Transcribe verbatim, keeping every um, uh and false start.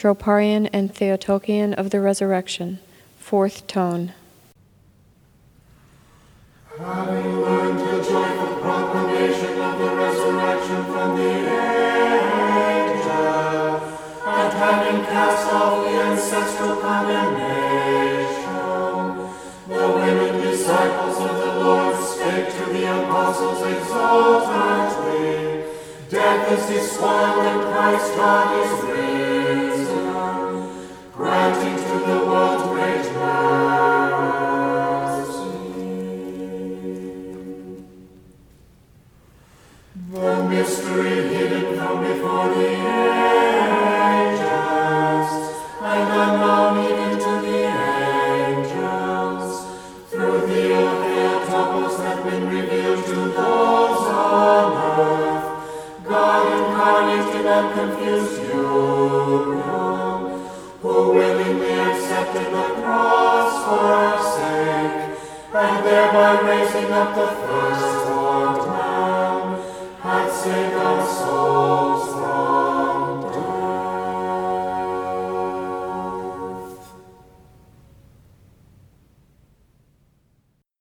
Troparion and Theotokion of the Resurrection. Fourth tone. Having learned the joyful proclamation of the resurrection from the angel, and having cast off the ancestral condemnation, the women disciples of the Lord spake to the apostles exultantly, death is despoiled and Christ God is risen, granting to the world great mercy. The mystery hidden from before the ages, and unknown even to the angels, through the Theotokos hath been revealed to those on earth, God incarnate in unconfused union, who willingly accepted the cross for our sake, and thereby raising up the firstborn man,